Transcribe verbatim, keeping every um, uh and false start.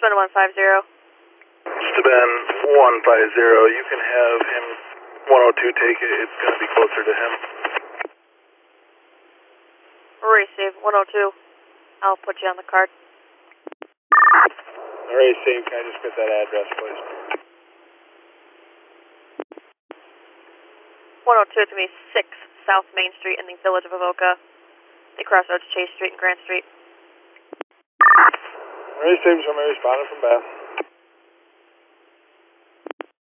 Eastman one five zero. Eastman one five zero, you can have him one oh two take it, it's going to be closer to him. Receive one oh two. I'll put you on the card. Alright, Steve, can I just get that address, please? one oh two to me, six South Main Street in the village of Avoca. The crossroads Chase Street and Grant Street. Alright, Steve, somebody responding from Bath.